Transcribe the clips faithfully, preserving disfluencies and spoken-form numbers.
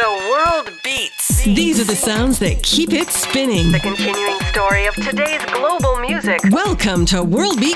The world beats. These are the sounds that keep it spinning. The continuing story of today's global music. Welcome to World Beat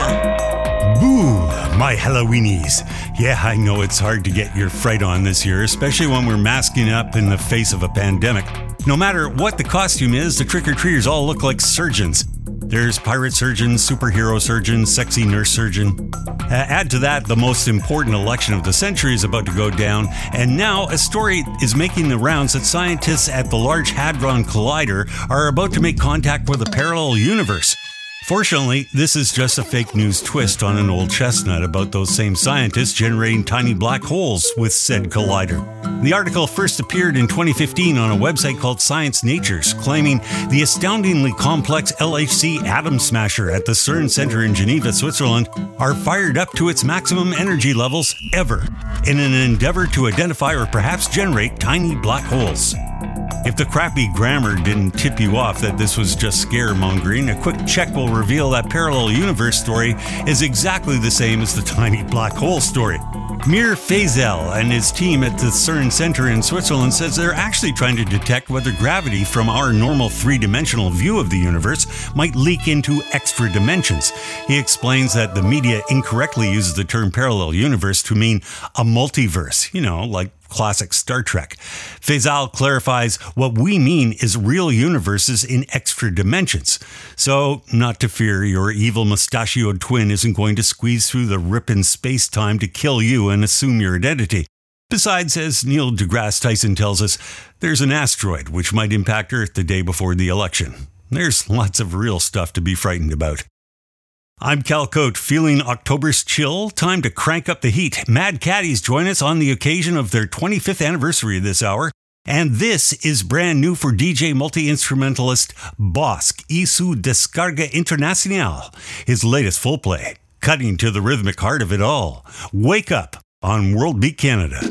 Canada. Boo, my Halloweenies. Yeah, I know it's hard to get your fright on this year, especially when we're masking up in the face of a pandemic. No matter what the costume is, the trick-or-treaters all look like surgeons. There's pirate surgeon, superhero surgeon, sexy nurse surgeon. Uh, add to that, the most important election of the century is about to go down, and now a story is making the rounds that scientists at the Large Hadron Collider are about to make contact with a parallel universe. Fortunately, this is just a fake news twist on an old chestnut about those same scientists generating tiny black holes with said collider. The article first appeared in twenty fifteen on a website called Science Natures, claiming the astoundingly complex L H C atom smasher at the CERN Center in Geneva, Switzerland, are fired up to its maximum energy levels ever in an endeavor to identify or perhaps generate tiny black holes. If the crappy grammar didn't tip you off that this was just scaremongering, a quick check will reveal that parallel universe story is exactly the same as the tiny black hole story. Mir Feisal and his team at the CERN Center in Switzerland says they're actually trying to detect whether gravity from our normal three-dimensional view of the universe might leak into extra dimensions. He explains that the media incorrectly uses the term parallel universe to mean a multiverse, you know, like classic Star Trek. Feisal clarifies what we mean is real universes in extra dimensions. So, not to fear, your evil mustachioed twin isn't going to squeeze through the rip in space-time to kill you and assume your identity. Besides, as Neil deGrasse Tyson tells us, there's an asteroid which might impact Earth the day before the election. There's lots of real stuff to be frightened about. I'm Cal Cote, feeling October's chill? Time to crank up the heat. Mad Caddies join us on the occasion of their twenty-fifth anniversary this hour. And this is brand new for D J multi-instrumentalist Bossk y su Descarga Internacional, his latest full play, cutting to the rhythmic heart of it all. Wake Up on World Beat Canada.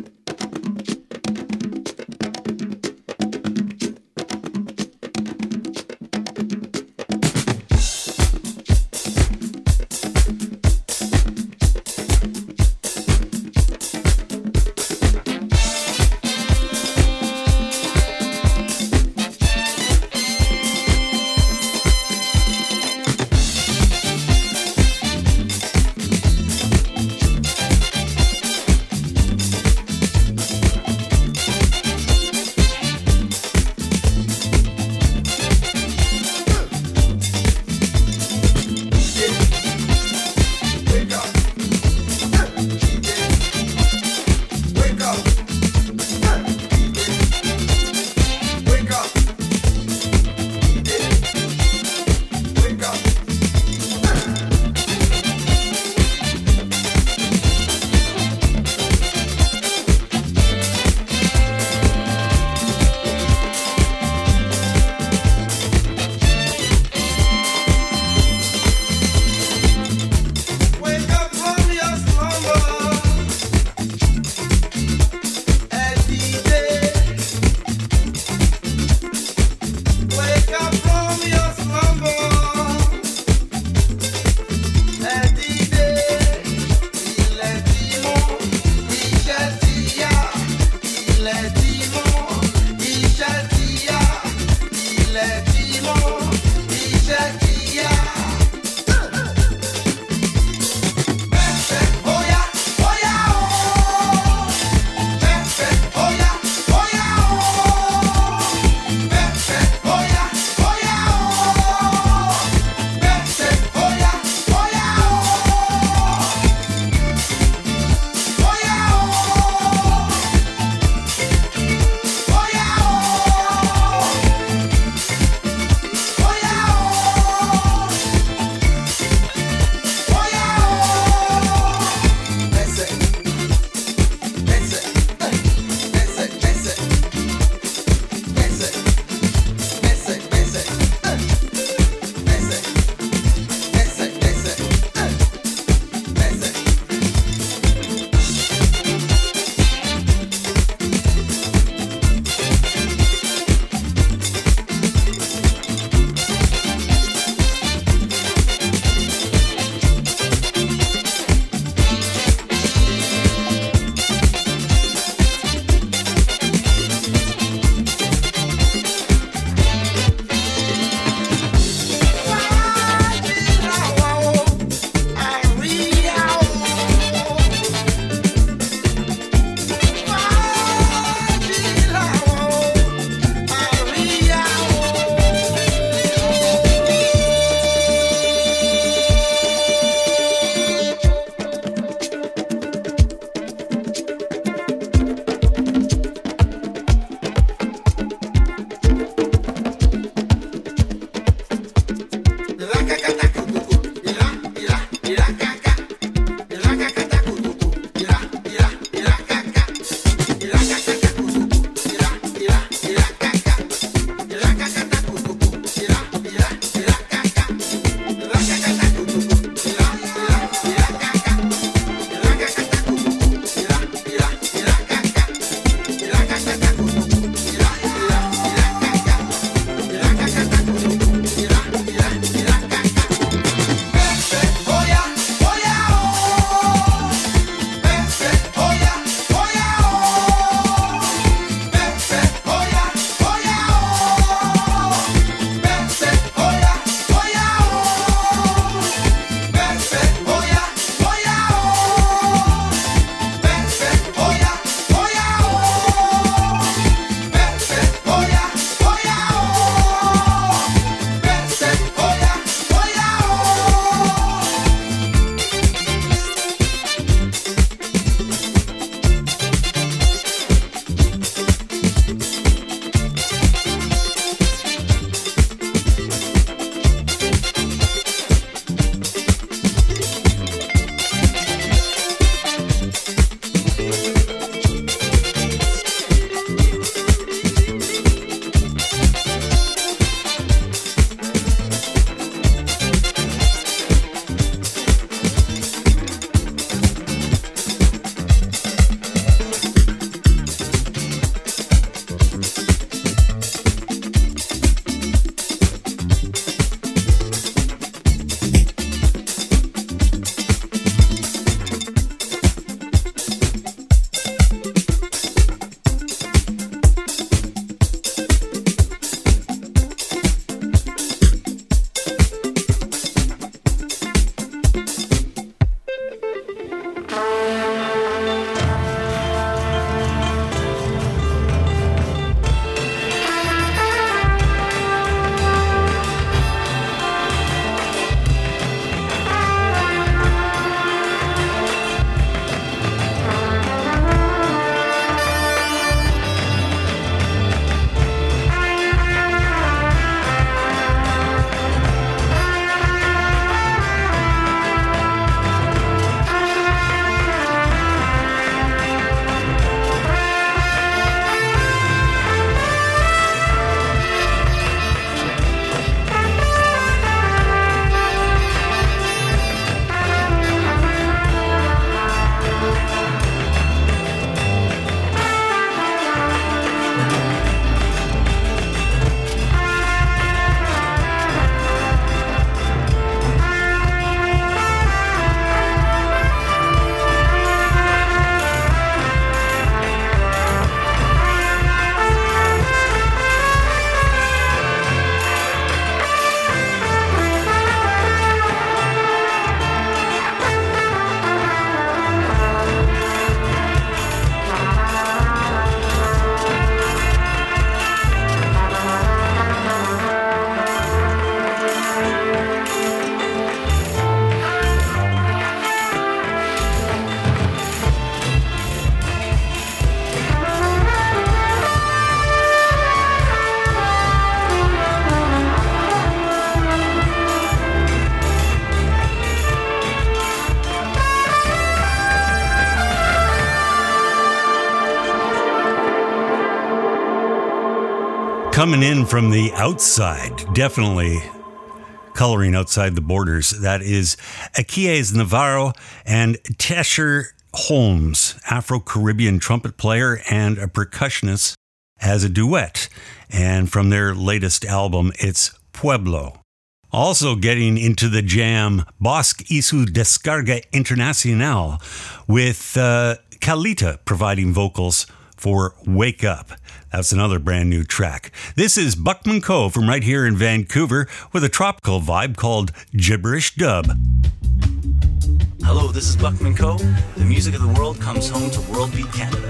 Coming in from the outside, definitely coloring outside the borders. That is Akies Navarro and Tesher Holmes, Afro-Caribbean trumpet player and a percussionist, as a duet. And from their latest album, it's Pueblo. Also getting into the jam, Bosque y su Descarga Internacional, with uh, Kalita providing vocals for Wake Up. That's another brand new track. This is Buckman Cove from right here in Vancouver with a tropical vibe called Gibberish Dub. Hello, this is Buckman Cove. The music of the world comes home to World Beat Canada.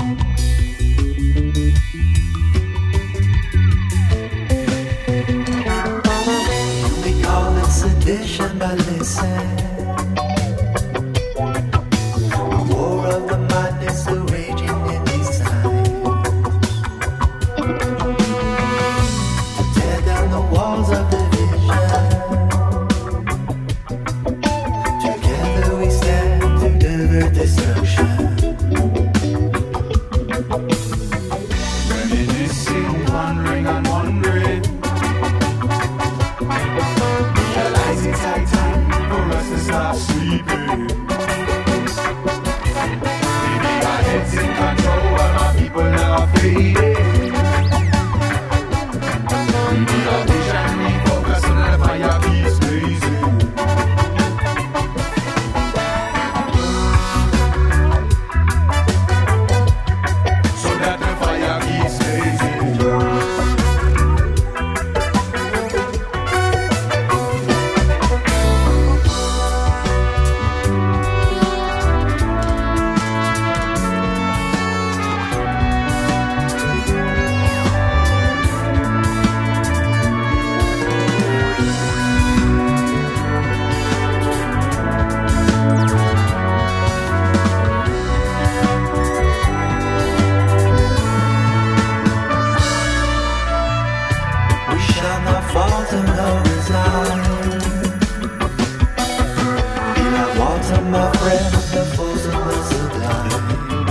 We call it sedition, but listen. A war of the mind is still raging in these times. To tear down the walls of division. Together we stand to divert destruction. Reminiscing, wandering and wondering. Realize it's high time for us to stop sleeping. Maybe our heads in control and our people are fading. We need our vision, refocus on the fire, peace blazing. So that the fire keeps blazing. We shall not fall to no resign. Be like water, my friend, the force of the sublime.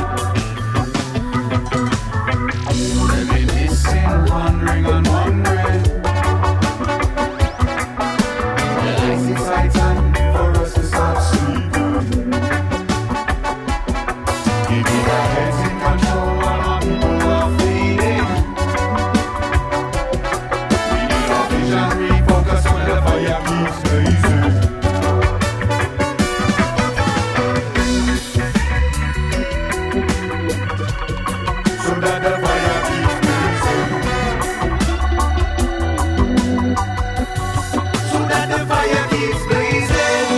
Reminiscing, wandering and wondering. Realize it's high time for us to stop sleeping. Keeping our heads in control while our people are fading. Vision refocus when the fire keeps blazing. So that the fire keeps blazing. So that the fire keeps blazing.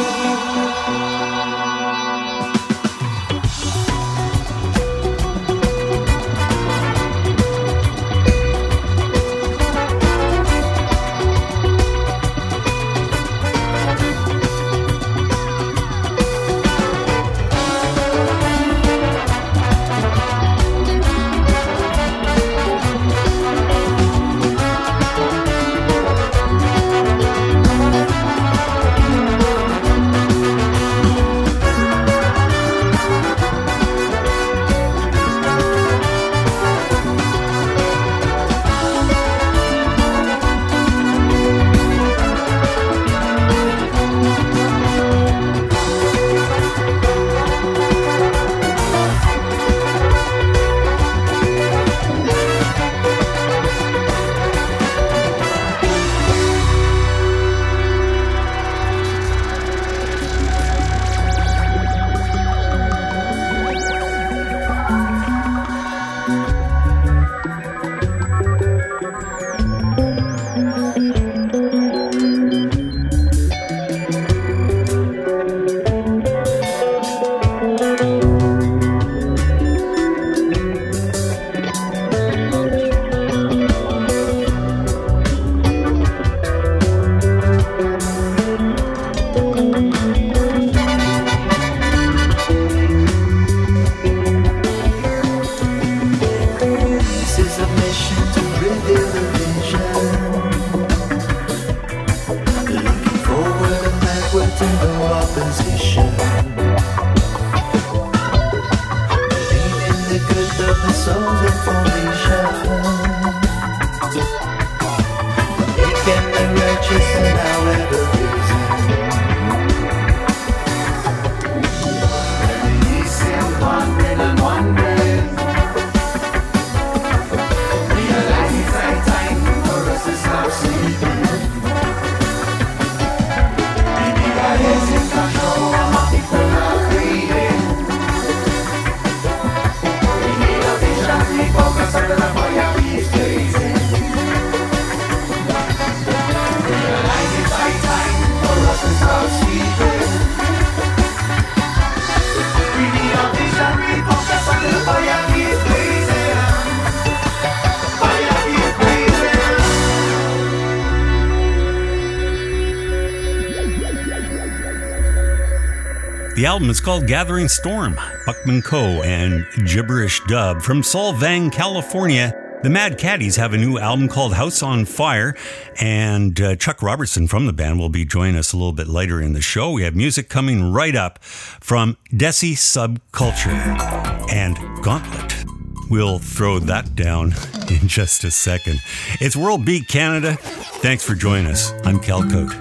This is a mission to reveal the vision. Looking forward and backward to no opposition. Believe in the good of the soul's information. The album is called Gathering Storm, Buckman Coe and Gibberish Dub. From Solvang, California, the Mad Caddies have a new album called House on Fire, and uh, Chuck Robertson from the band will be joining us a little bit later in the show. We have music coming right up from Desi Subculture and Gauntlet. We'll throw that down in just a second. It's World Beat Canada. Thanks for joining us. I'm Cal Cote.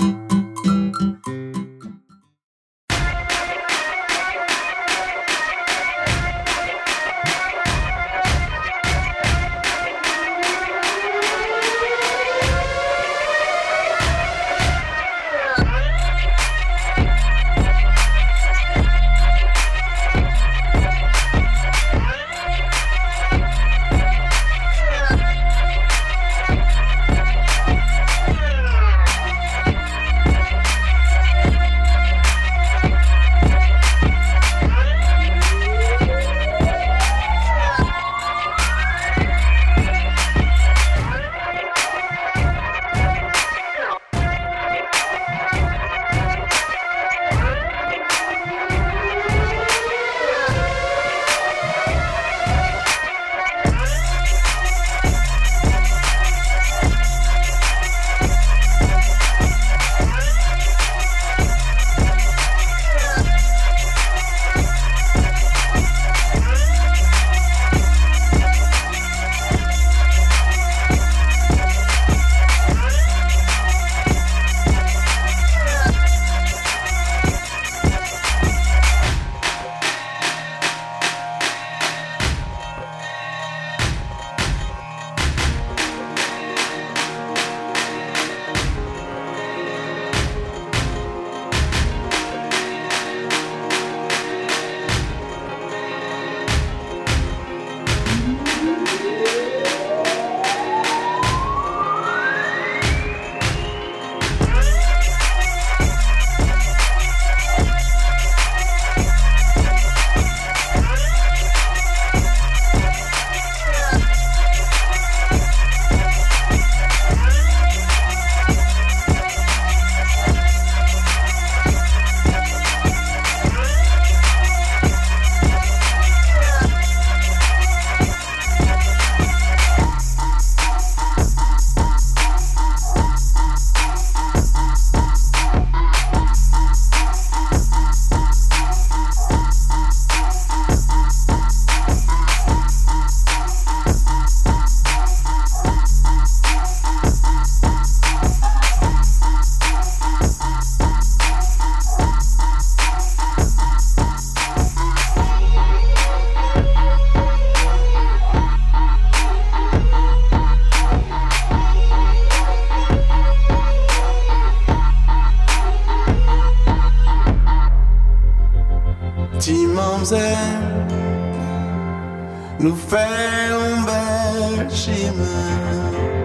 nous fait un bel chemin.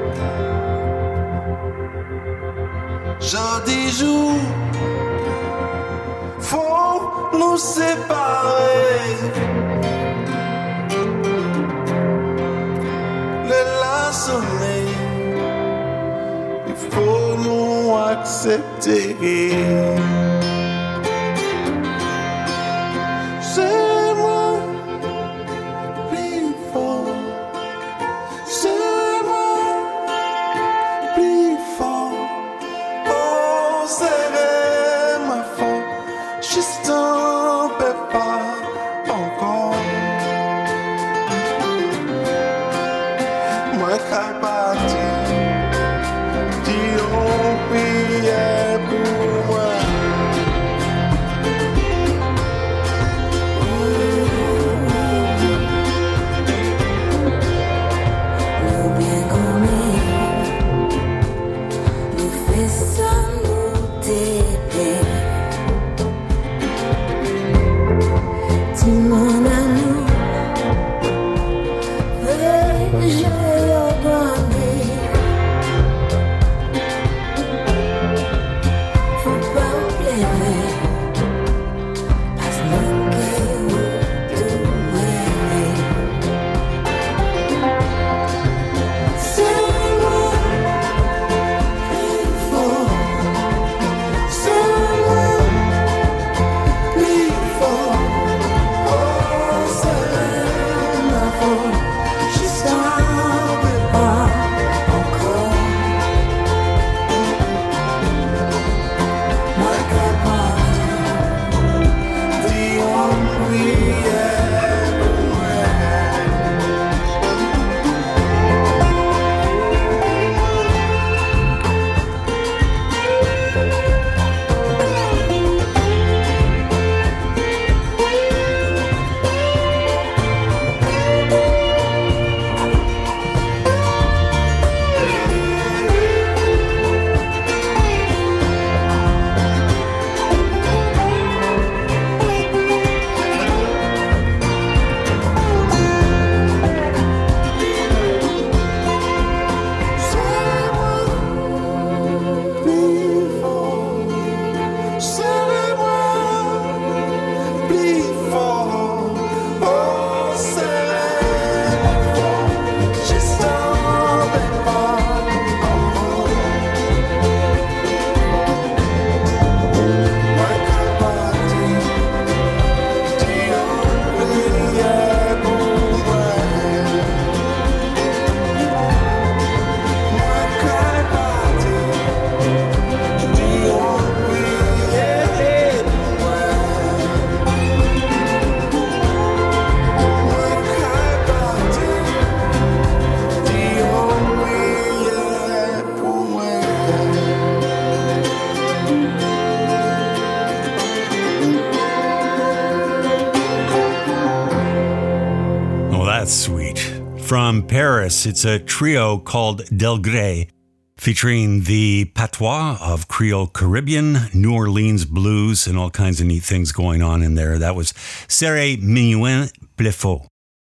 Jodi jour, faut nous séparer. Le la sonné, il faut nous accepter. Please From Paris, it's a trio called Del Grey, featuring the patois of Creole Caribbean, New Orleans blues, and all kinds of neat things going on in there. That was Serre Minuin Plefaux.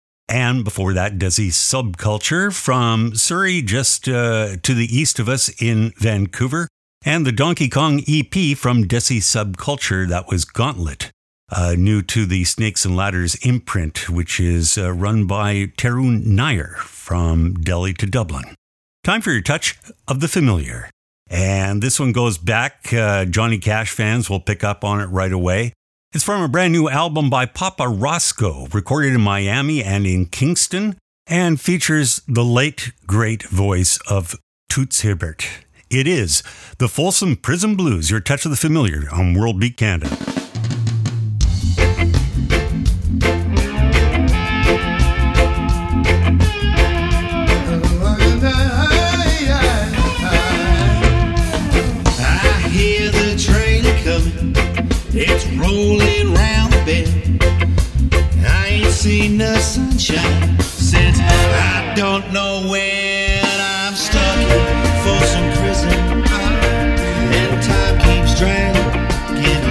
And before that, Desi Subculture from Surrey, just uh, to the east of us in Vancouver. And the Donkey Kong E P from Desi Subculture, that was Gauntlet. Uh, new to the Snakes and Ladders imprint, which is uh, run by Tarun Nair from Delhi to Dublin. Time for your touch of the familiar. And this one goes back. Uh, Johnny Cash fans will pick up on it right away. It's from a brand new album by Papa Roscoe, recorded in Miami and in Kingston, and features the late, great voice of Toots Hibbert. It is the Folsom Prison Blues, your touch of the familiar on World Beat Canada. It's rolling round the bend. I ain't seen the sunshine since I don't know when. I'm stuck in Folsom Prison, and time keeps dragging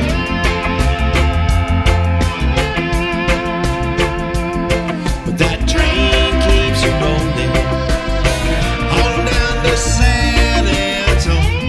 on. But that train keeps rolling on down to San Antonio.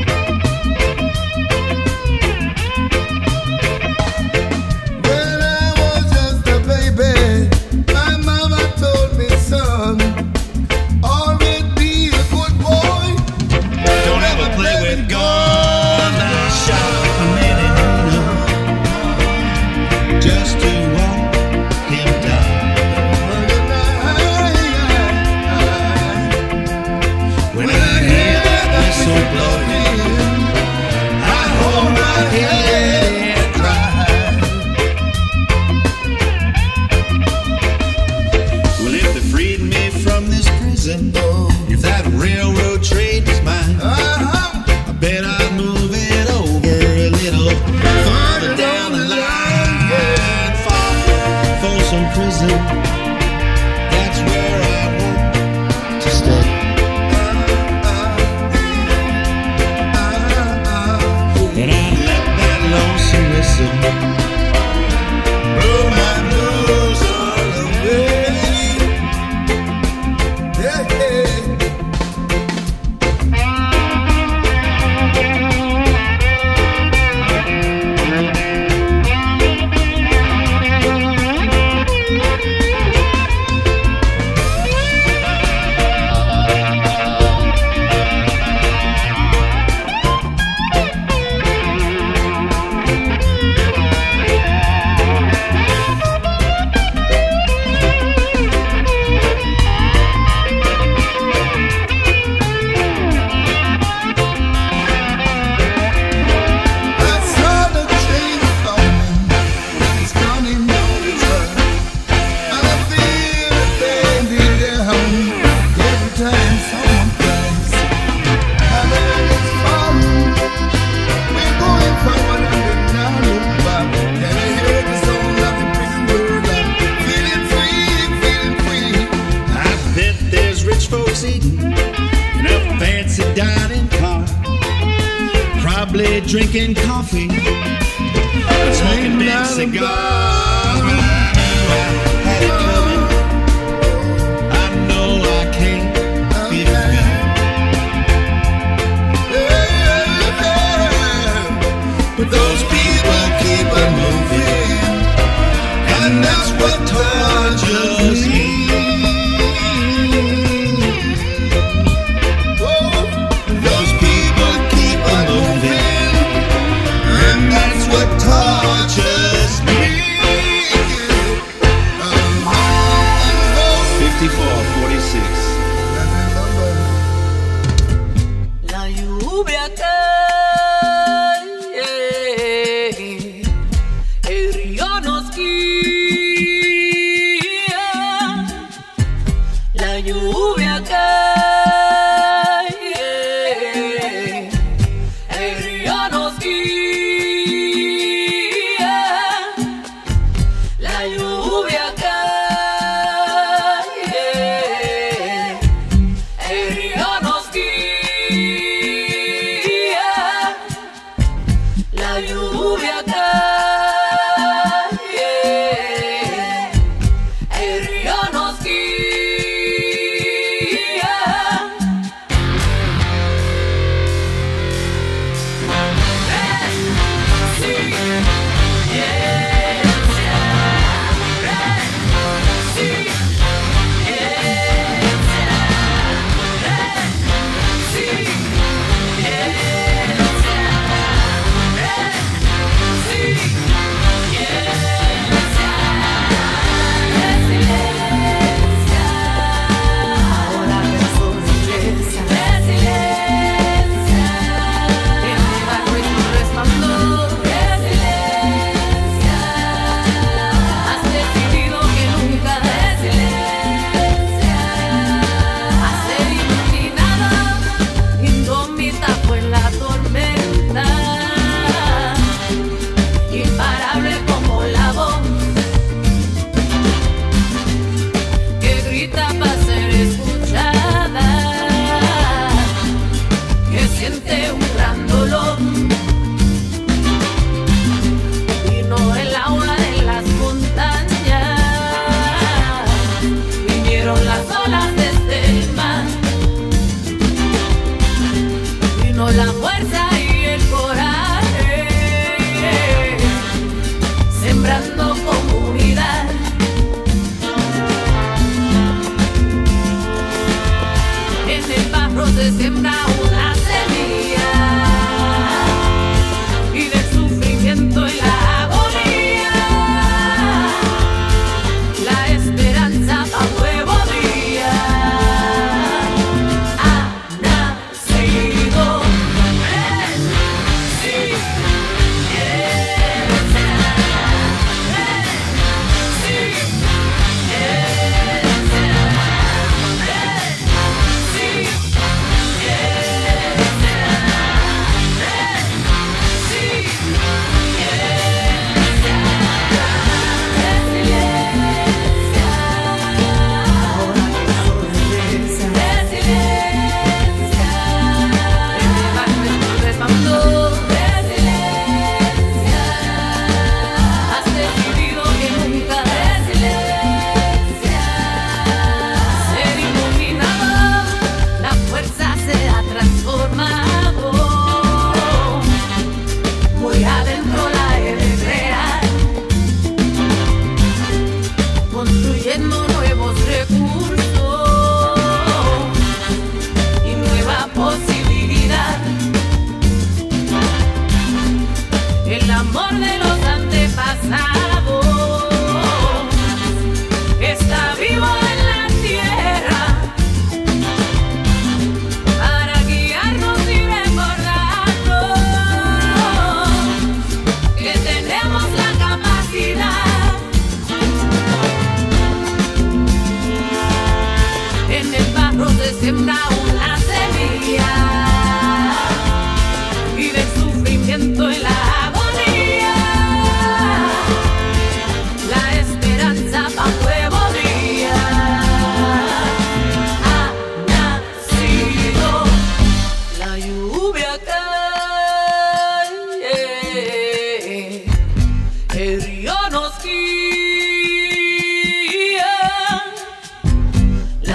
If that railroad trade was mine, uh-huh. I bet I'd move it over a little farther down the line, yeah. Far from Folsom Prison, that's where I want to stay. And I'd let that lonesome whistle blow my blues all away. Yeah, yeah. seat in a fancy dining car, probably drinking coffee and smoking big cigars. But I had it coming. I know I can't be defeated. But those people keep on moving, and that's what tortures me. Those people keep on moving, and that's what tortures me. fifty-four forty-six. La lluvia cae, el río nos guía. La lluvia cae, el río nos guía. La lluvia cae, el río nos guía. La lluvia cae, el río nos guía.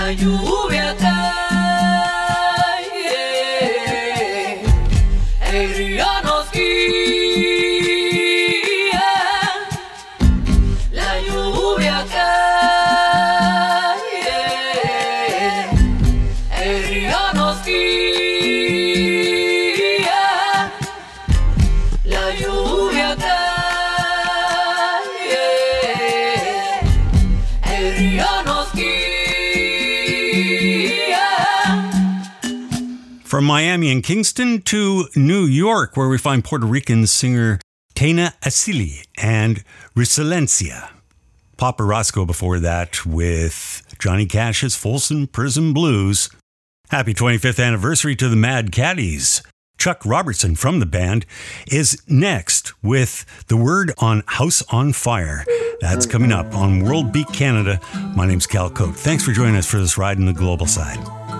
la lluvia cae, el río nos guía, la lluvia cae, el río nos guía, la lluvia cae. From Miami and Kingston to New York, where we find Puerto Rican singer Tena Asili and Resiliencia. Papa Roscoe before that with Johnny Cash's Folsom Prison Blues. Happy twenty-fifth anniversary to the Mad Caddies. Chuck Robertson from the band is next with the word on House on Fire. That's coming up on World Beat Canada. My name's Cal Cote. Thanks for joining us for this ride in the global side.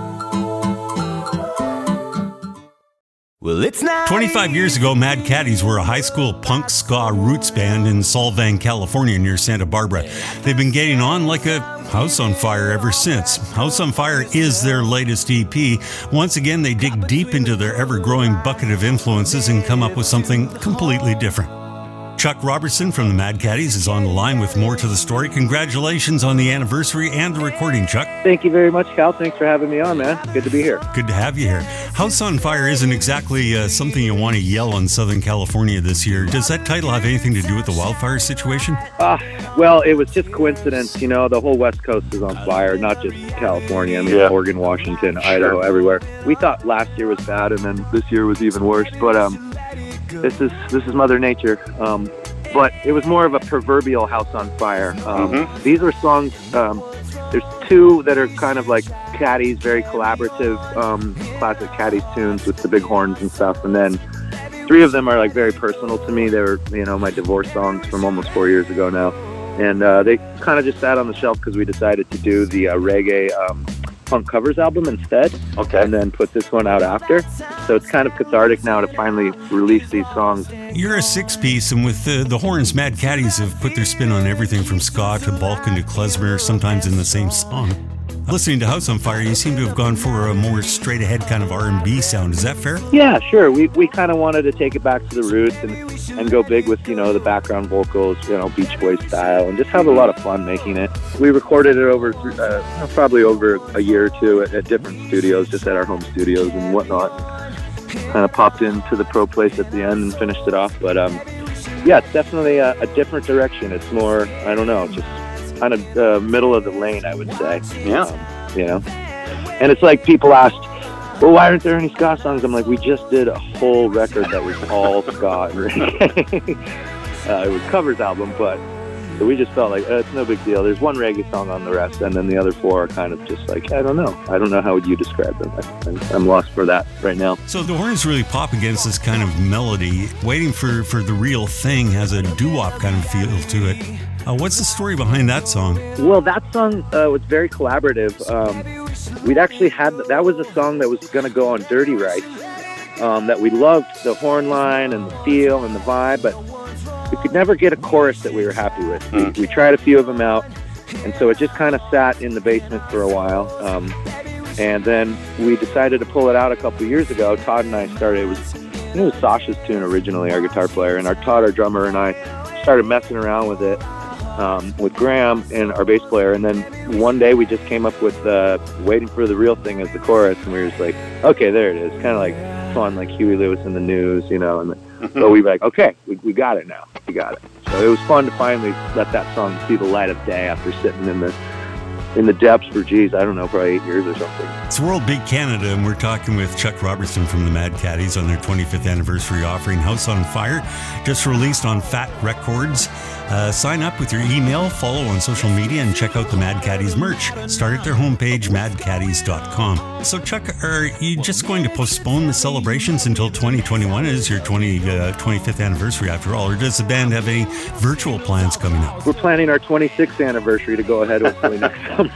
Well, it's not twenty-five years ago, Mad Caddies were a high school punk ska roots band in Solvang, California, near Santa Barbara. They've been getting on like a house on fire ever since. House on Fire is their latest E P. Once again, they dig deep into their ever-growing bucket of influences and come up with something completely different. Chuck Robertson from the Mad Caddies is on the line with more to the story. Congratulations on the anniversary and the recording, Chuck. Thank you very much, Cal. Thanks for having me on, man. Good to be here. Good to have you here. House on Fire isn't exactly uh, something you want to yell in Southern California this year. Does that title have anything to do with the wildfire situation? Uh, well, it was just coincidence. You know, the whole West Coast is on fire, not just California. I mean, yeah. Oregon, Washington, Idaho, everywhere. We thought last year was bad, and then this year was even worse. But um, this is this is Mother Nature. Um, but it was more of a proverbial house on fire. Um, mm-hmm. These were songs. Um, there's two that are kind of like Caddies, very collaborative, um, classic Caddies tunes with the big horns and stuff. And then three of them are like very personal to me. They were, you know, my divorce songs from almost four years ago now. And uh, they kind of just sat on the shelf because we decided to do the uh, reggae um, punk covers album instead. Okay. And then put this one out after. So it's kind of cathartic now to finally release these songs. You're a six-piece, and with the, the horns, Mad Caddies have put their spin on everything from ska to Balkan to klezmer, sometimes in the same song. Listening to House on Fire, you seem to have gone for a more straight-ahead kind of R and B sound. Is that fair? Yeah, sure. We we kind of wanted to take it back to the roots and, and go big with, you know, the background vocals, you know, Beach Boys style, and just have a lot of fun making it. We recorded it over uh, probably over a year or two at, at different studios, just at our home studios and whatnot. Kind of popped into the Pro Place at the end and finished it off. But, um, yeah, it's definitely a, a different direction. It's more, I don't know, just kind of uh, middle of the lane, I would say. Yeah. Um, you know? And it's like people asked, well, why aren't there any ska songs? I'm like, we just did a whole record that was all ska and reggae. uh, it was covers album, but so we just felt like, uh, it's no big deal. There's one reggae song on the rest, and then the other four are kind of just like, I don't know. I don't know how would you describe them. I'm, I'm lost for that right now. So the horns really pop against this kind of melody. Waiting for, for the Real Thing has a doo-wop kind of feel to it. Uh, what's the story behind that song? Well, that song uh, was very collaborative. Um, we'd actually had, that was a song that was going to go on Dirty Rice, um, that we loved the horn line and the feel and the vibe, but we could never get a chorus that we were happy with. Mm. We, we tried a few of them out, and so it just kind of sat in the basement for a while. Um, and then we decided to pull it out a couple years ago. Todd and I started, it was, I think it was Sasha's tune originally, our guitar player, and our Todd, our drummer, and I started messing around with it. Um, with Graham and our bass player, and then one day we just came up with uh, Waiting for the Real Thing as the chorus, and we were just like, okay, there it is. Kind of like fun, like Huey Lewis in the News, you know. And mm-hmm. so we were like, okay, we, we got it now. We got it. So it was fun to finally let that song see the light of day after sitting in the in the depths for, geez, I don't know, probably eight years or something. It's World Beat Canada, and we're talking with Chuck Robertson from the Mad Caddies on their twenty-fifth anniversary offering, House on Fire, just released on Fat Records. Uh, sign up with your email, follow on social media, and check out the Mad Caddies merch. Start at their homepage, mad caddies dot com. So, Chuck, are you just going to postpone the celebrations until twenty twenty-one? It is your twenty, uh, twenty-fifth anniversary, after all, or does the band have any virtual plans coming up? We're planning our twenty-sixth anniversary to go ahead hopefully next summer.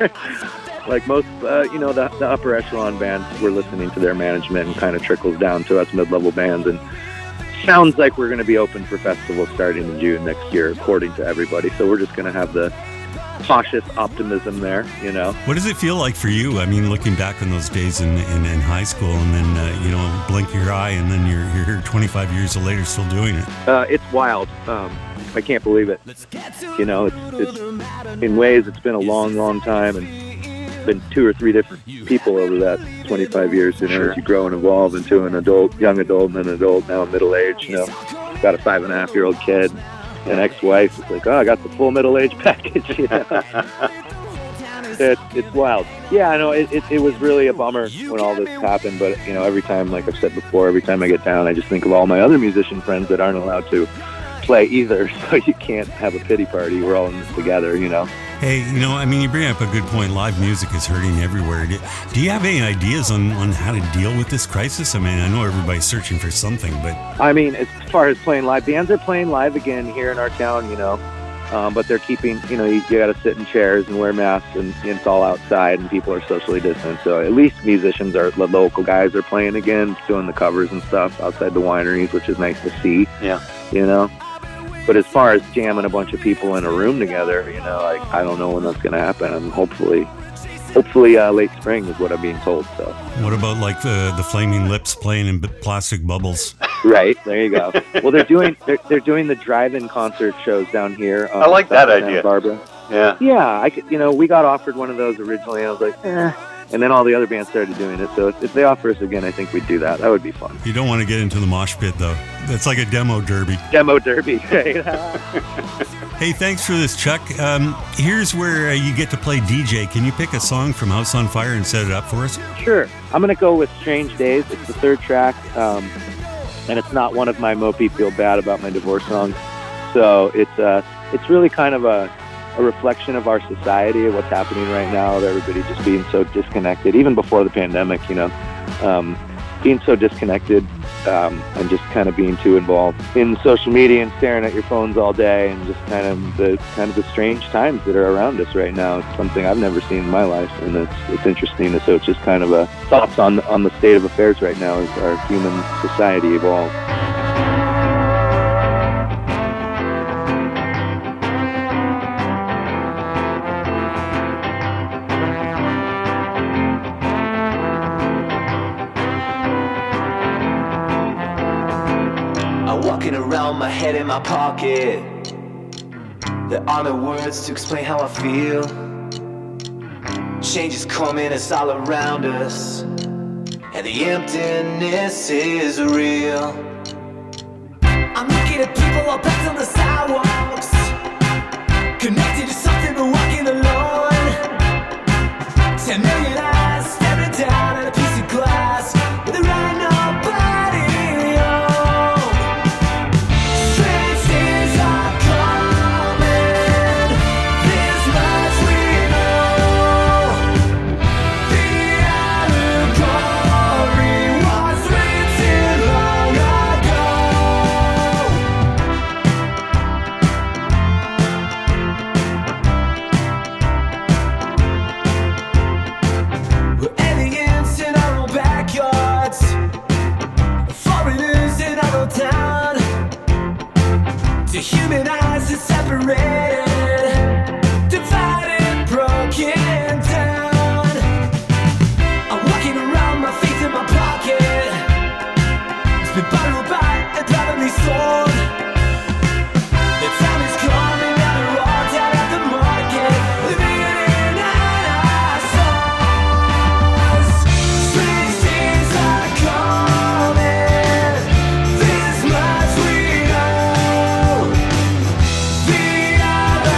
Like most, uh, you know, the, the upper echelon bands, we're listening to their management and kind of trickles down to us mid-level bands, and sounds like we're going to be open for festivals starting in June next year, according to everybody. So we're just going to have the cautious optimism there, you know. What does it feel like for you? I mean, looking back on those days in, in, in high school, and then, uh, you know, blink your eye, and then you're, you're here twenty-five years later still doing it. Uh, it's wild. Um, I can't believe it. You know, it's, it's in ways it's been a long, long time, and been two or three different people over that twenty-five years, you know, sure. As you grow and evolve into an adult, young adult, and then an adult, now middle age, you know. Got a five and a half year old kid. An ex-wife. It's like, oh, I got the full middle-age package. You know? it, it's wild. Yeah, I know. It, it, it was really a bummer when all this happened. But, you know, every time, like I've said before, every time I get down, I just think of all my other musician friends that aren't allowed to play either. So you can't have a pity party. We're all in this together, you know. Hey, you know, I mean, you bring up a good point. Live music is hurting everywhere. Do, do you have any ideas on, on how to deal with this crisis? I mean, I know everybody's searching for something, but... I mean, as far as playing live, bands are playing live again here in our town, you know, um, but they're keeping, you know, you, you got to sit in chairs and wear masks, and, and it's all outside, and people are socially distant. So at least musicians, are the local guys are playing again, doing the covers and stuff outside the wineries, which is nice to see. Yeah. You know? But as far as jamming a bunch of people in a room together, you know, like, I don't know when that's going to happen. I mean, hopefully, hopefully uh, late spring is what I'm being told. So. What about like the the Flaming Lips playing in plastic bubbles? Right, there you go. Well, they're doing they're, they're doing the drive-in concert shows down here. Um, I like that Santa idea. Barbara. Yeah. Yeah, I could, you know, we got offered one of those originally, and I was like, eh. And then all the other bands started doing it. So if, if they offer us again, I think we'd do that. That would be fun. You don't want to get into the mosh pit, though. That's like a demo derby. Demo derby, right? Hey, thanks for this, Chuck. Um, here's where uh, you get to play D J. Can you pick a song from House on Fire and set it up for us? Sure. I'm going to go with Strange Days. It's the third track, um, and it's not one of my Mopey Feel Bad About My Divorce songs. So it's uh, it's really kind of a... a reflection of our society, of what's happening right now, of everybody just being so disconnected, even before the pandemic, you know, um, being so disconnected um, and just kind of being too involved in social media and staring at your phones all day, and just kind of the kind of the strange times that are around us right now. It's something I've never seen in my life, and it's it's interesting. So it's just kind of a thoughts on on the state of affairs right now as our human society evolves. Walking around, my head in my pocket. There are no words to explain how I feel. Change is coming, it's all around us, and the emptiness is real. I'm looking at people all packed on the sidewalks, connected to something but walking alone. Ten million eyes staring down at a piece of glass, but there ain't nobody. Human eyes are separated, divided, broken down. I'm walking around, my faith in my pocket. It's been bottled by and privately sold. The time is coming, now they're all down at the market, living it in our souls. Strange days are coming, this much we know. We are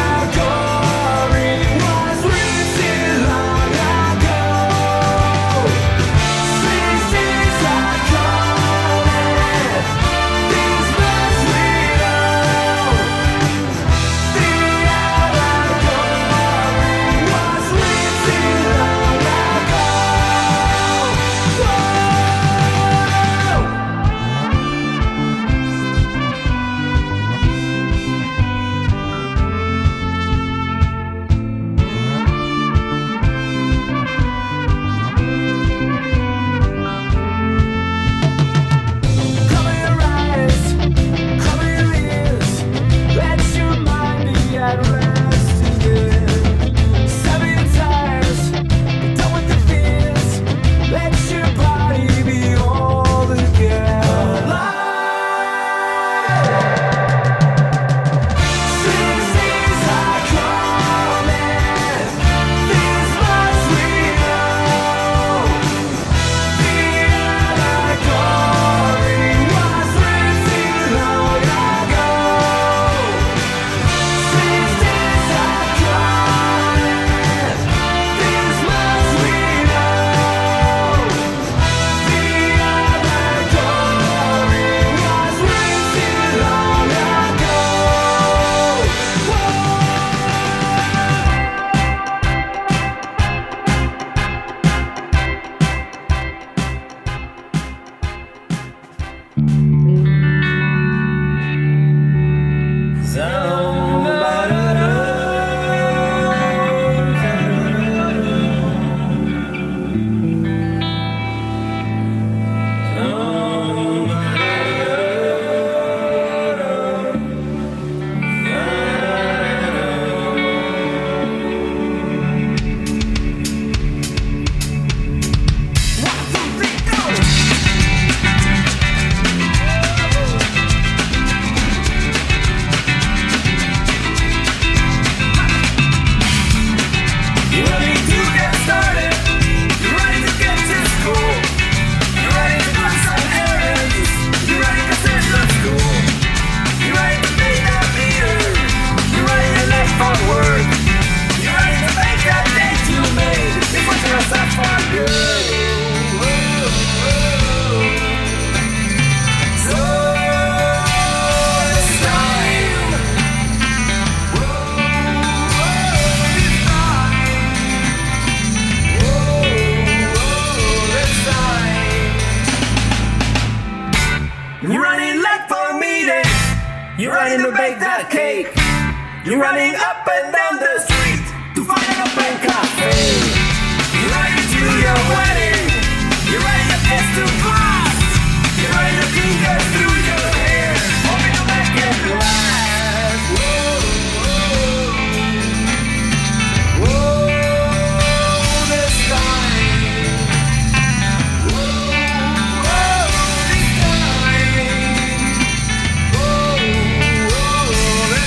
to bake that cake. You're running up and down the street to find an open cafe. You're running to your wedding. You're running your fist to glass. You're running your fingers through your hair, hoping to make it last. Whoa, whoa, whoa, this time. Whoa, whoa, this time. Whoa, whoa, this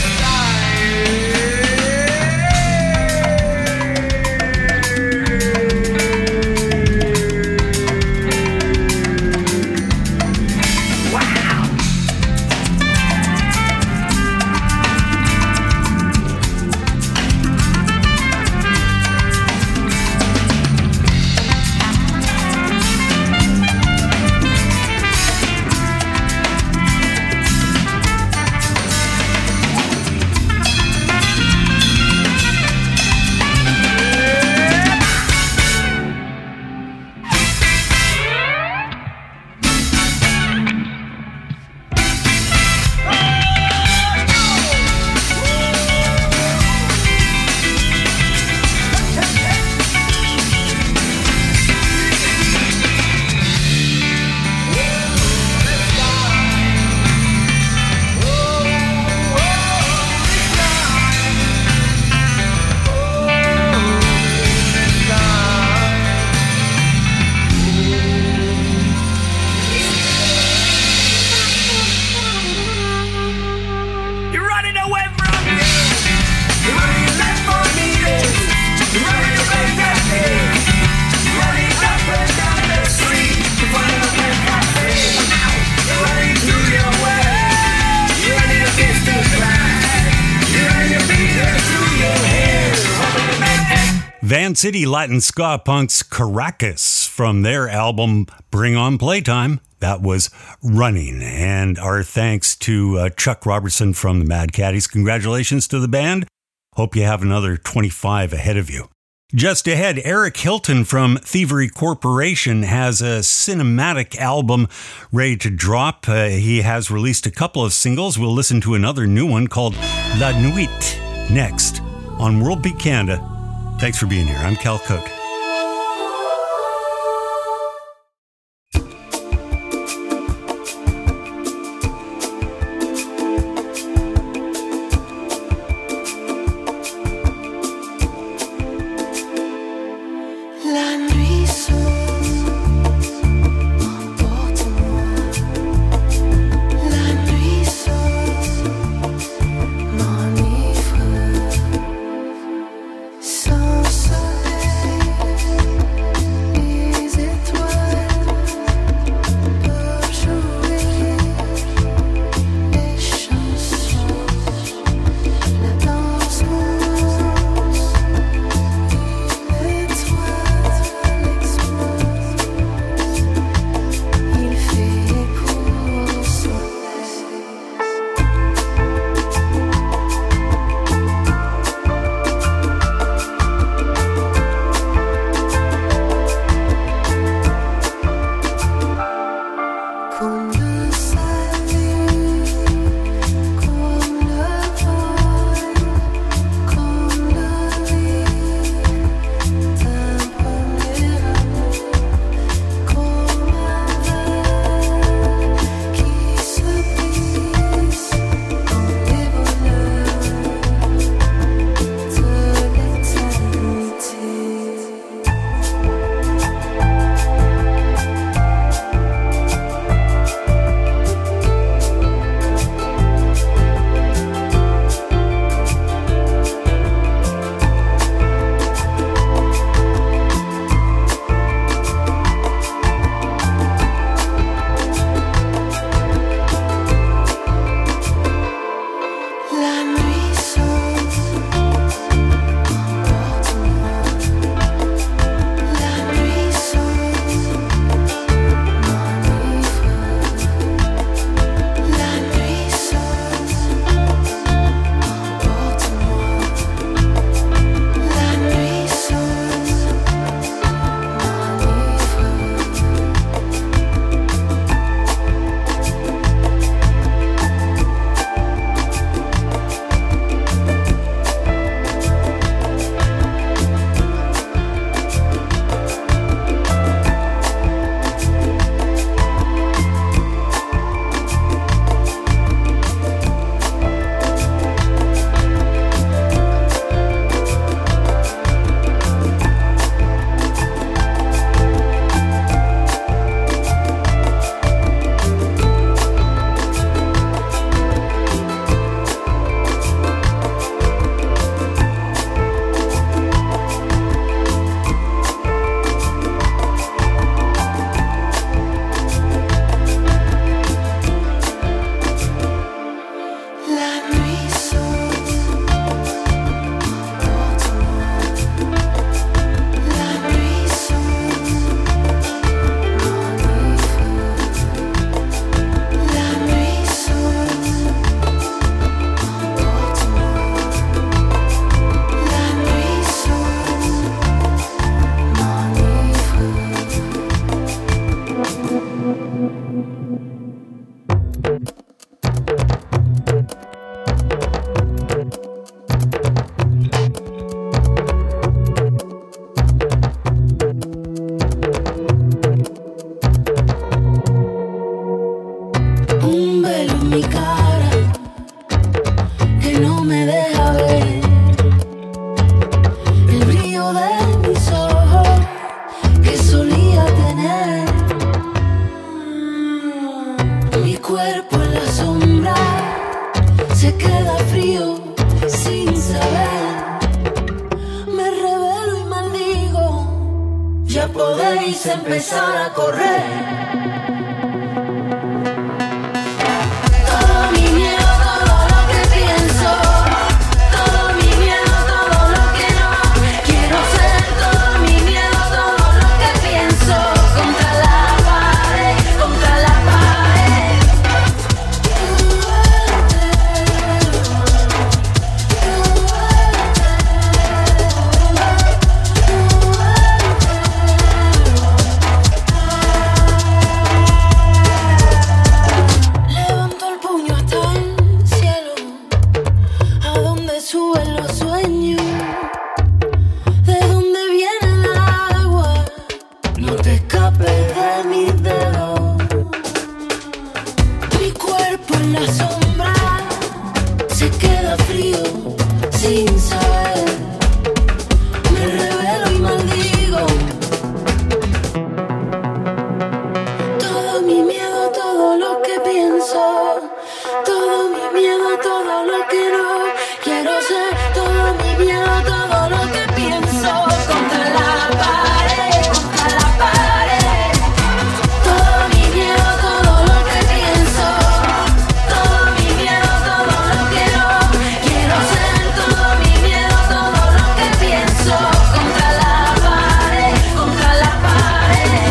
Van City Latin Ska Punk's Caracas from their album Bring On Playtime. That was Running. And our thanks to uh, Chuck Robertson from the Mad Caddies. Congratulations to the band. Hope you have another twenty-five ahead of you. Just ahead, Eric Hilton from Thievery Corporation has a cinematic album ready to drop. Uh, he has released a couple of singles. We'll listen to another new one called La Nuit next on World Beat Canada. Thanks for being here. I'm Cal Cook. Étoile ya podéis empezar a correr. Todo mi miedo, todo lo que pienso, todo mi miedo, todo lo que no quiero ser, todo mi miedo, todo lo que pienso, contra la pared, contra la pared. Levanto el puño hasta el cielo, a donde suben los sueños, de donde viene el agua, no te escapes de mis dedos. Mi cuerpo en la sombra se queda frío sin saber. Me revelo y maldigo. Todo mi miedo, todo lo que pienso, todo mi miedo, todo lo que no quiero ser, todo mi miedo, todo lo que pienso, contra la pared, contra la pared. Todo mi miedo, todo lo que pienso, todo mi miedo, todo lo que no quiero ser, todo mi miedo, todo lo que pienso, contra la pared, contra la pared.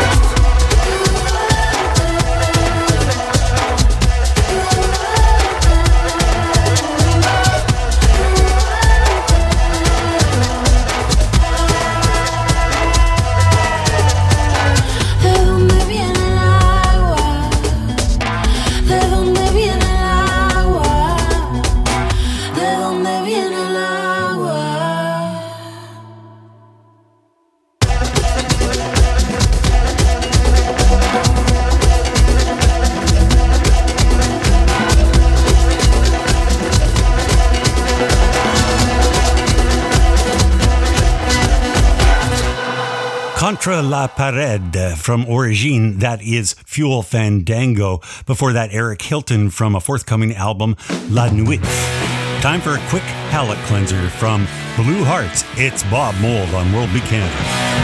¿De dónde viene el agua? ¿De dónde viene el agua? ¿De dónde viene el agua? Contra la Pared uh, from Origine, that is Fuel Fandango. Before that, Eric Hilton from a forthcoming album, La Nuit. Time for a quick palate cleanser from Blue Hearts. It's Bob Mould on World Beat Canada.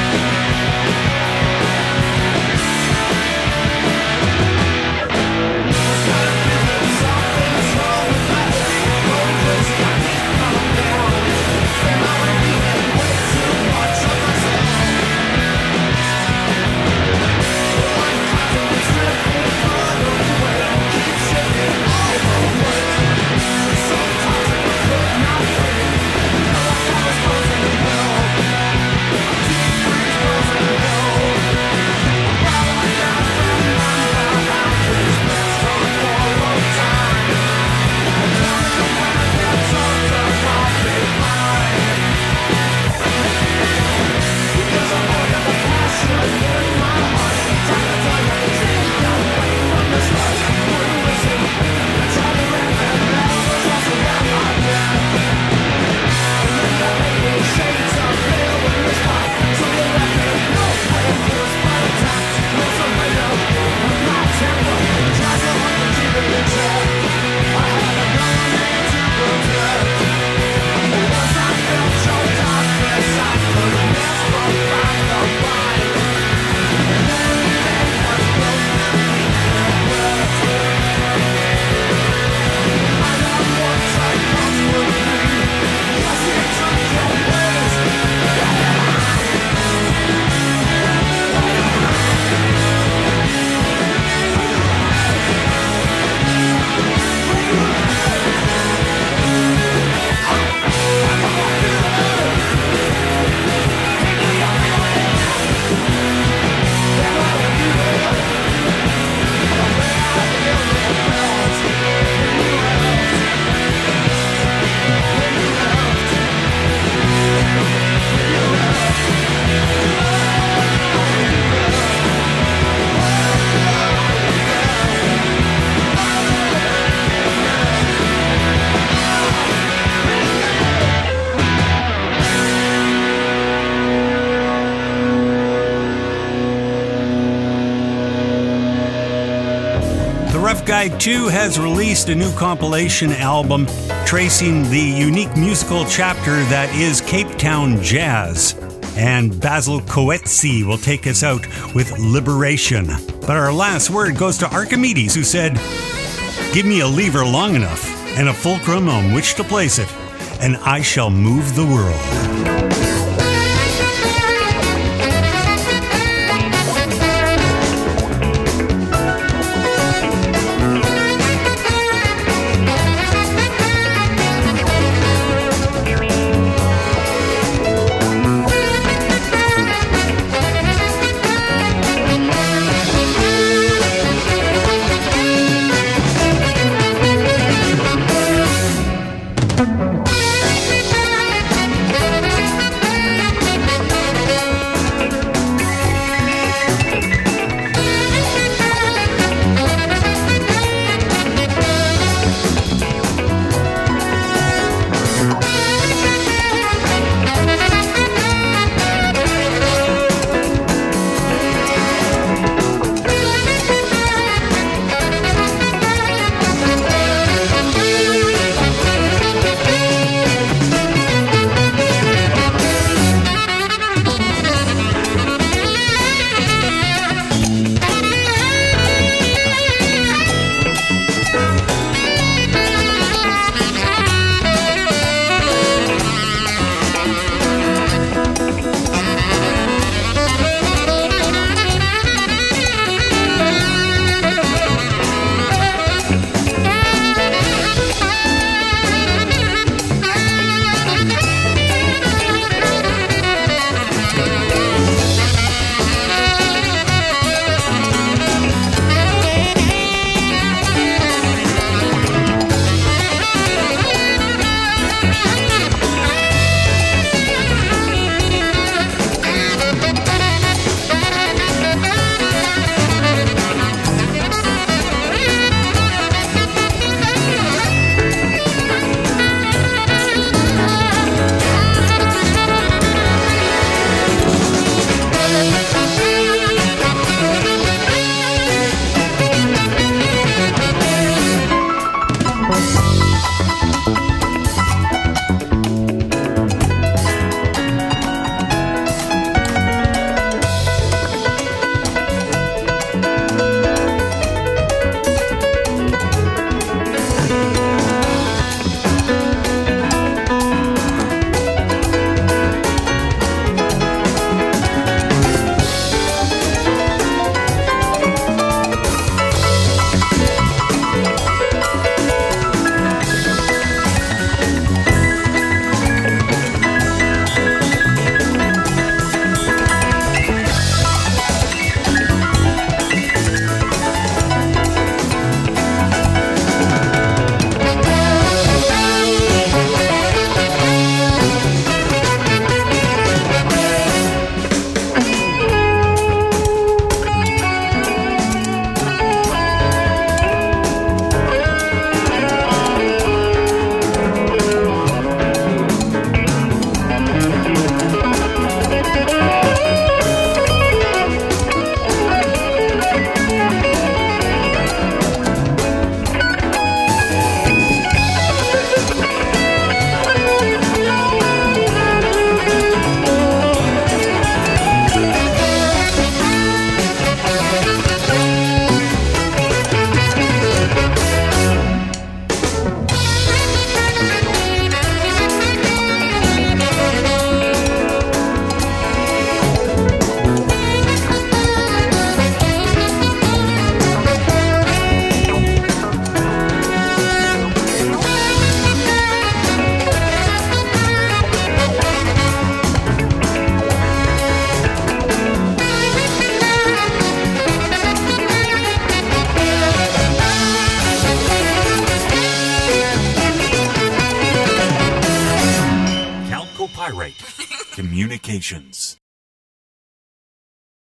Rough Guide two has released a new compilation album tracing the unique musical chapter that is Cape Town Jazz. and Basil Coetzee will take us out with Liberation. But our last word goes to Archimedes, who said, "Give me a lever long enough and a fulcrum on which to place it, and I shall move the world." Communications.